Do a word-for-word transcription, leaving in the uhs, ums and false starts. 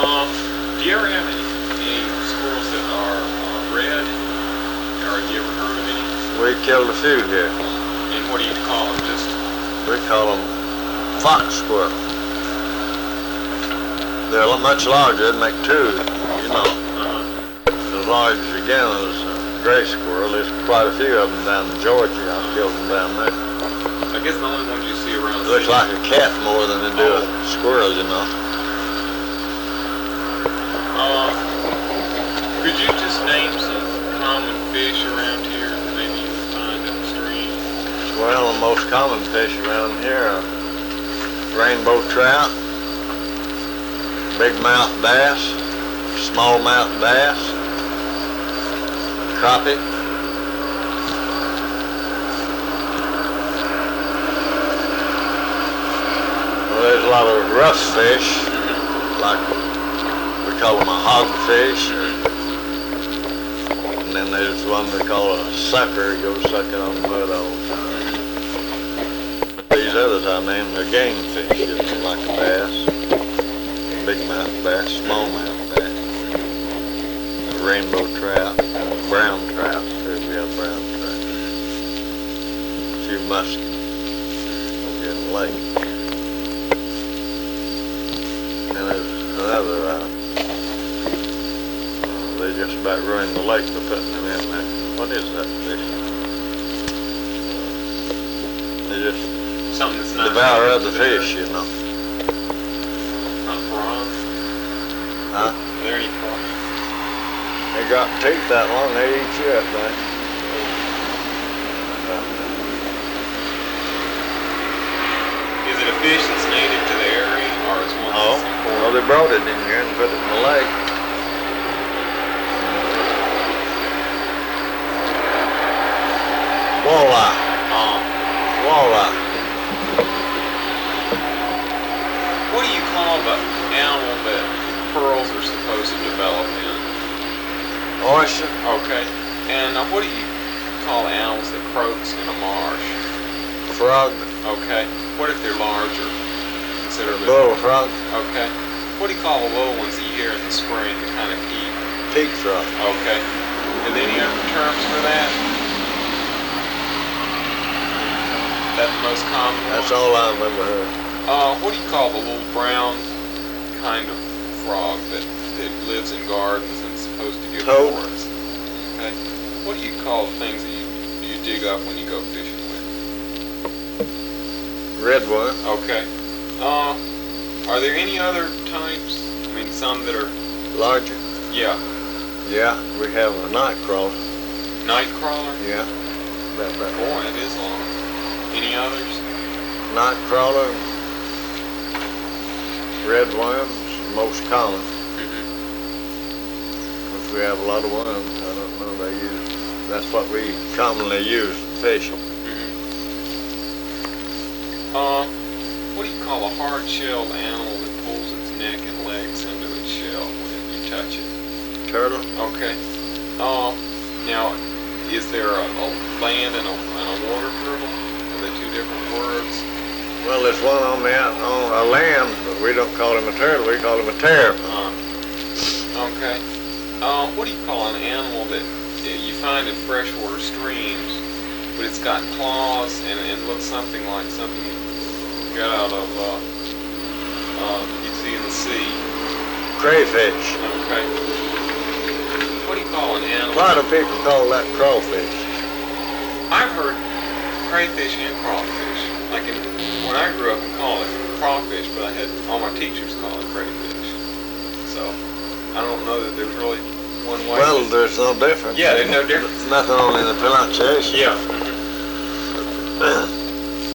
Um, do you ever have any, any squirrels that are uh, red? Or have you ever heard of any? We killed a few here. And what do you call them? Just We call them fox squirrels. They're a lot much larger. They'd make two, you know. uh, As large again as a gray squirrel. There's quite a few of them down in Georgia. I killed them down there. I guess the only ones you see around. It looks like a cat more than they do a squirrel, you know. Uh, could you just name some common fish around here that maybe you can find in the stream? Well, the most common fish around here are rainbow trout, big-mouth bass, smallmouth bass, crappie. Well, there's a lot of rough fish, like we call them a hogfish, and then there's one we call a sucker. He goes sucking on mud all the time. But these others I named are game fish, you know, like a bass, big-mouth bass, smallmouth bass, a rainbow trout, brown trout. Here we have brown trout. A few muskies over in the lake. And there's another, uh, uh, they just about ruined the lake by putting them in there. What is that fish? Uh, they just Something that's not devour other fish, you know. Not prawns. Huh? Are there any prawns? They got teeth that long, they eat you up, man. Is it a fish that's native to the area, or is one Oh, that's well, imported? they brought it in here and put it in the lake. Walleye, Um, walleye. what do you call the animal that pearls are supposed to develop in? Oyster, Okay. And uh, what do you call animals that croaks in a marsh? frog, Okay. What if they're larger? Considerably. bullfrog, Okay. What do you call the little ones that you hear in the spring that kind of keep? teak frog. Okay. Are there any other terms for that? That's the most common one? That's all I've ever heard. Uh, what do you call the little brown kind of frog that, that lives in gardens and is supposed to give Toad. horns? Okay. What do you call the things that you, you dig up when you go fishing with? Redwood, Okay. Uh, are there any other types? I mean, some that are, larger. yeah, Yeah, we have a night crawler. night crawler? Yeah, that, that. Boy, it is long. Any others? Night crawler, red worms, most common. Mm-hmm. If we have a lot of worms, I don't know, they use, that's what we commonly use for fishing. Mm-hmm. Uh, what do you call a hard-shelled animal that pulls its neck and legs into its shell when you touch it? Turtle, Okay. Uh, now, is there a, a land and a, and a water turtle? Are they two different words? well, there's one on the out on a land, but we don't call him a turtle, we call him a terrapin. Uh, okay. Uh, what do you call an animal that uh, you find in freshwater streams, but it's got claws and it looks something like something you got out of, uh, uh, you see in the sea? Crayfish. Okay. What do you call an animal? A lot of people call that crawfish. I've heard crayfish and crawfish. Like in, when I grew up, we called it crawfish, but I had all my teachers call it crayfish. So I don't know that there's really one way. Well, there's no difference. Yeah, there's no difference. Nothing only in the pronunciation. Yeah.